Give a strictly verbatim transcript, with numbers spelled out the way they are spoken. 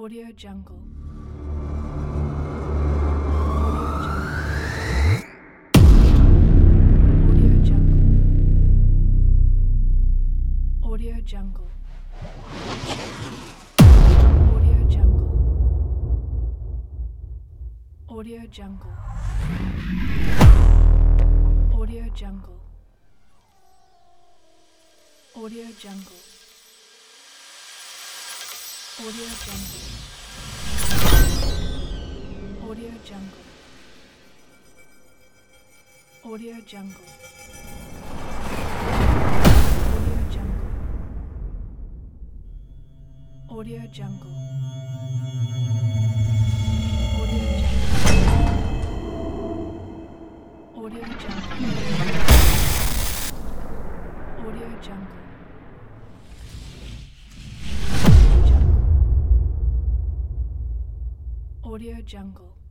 Audio Jungle. Audio Jungle. Audio Jungle. Audio Jungle. Audio Jungle. Audio Jungle. Audio Jungle. Audio Jungle. Audio Jungle. Audio Jungle. Audio Jungle. Audio Jungle. Audio Jungle. Audio Jungle.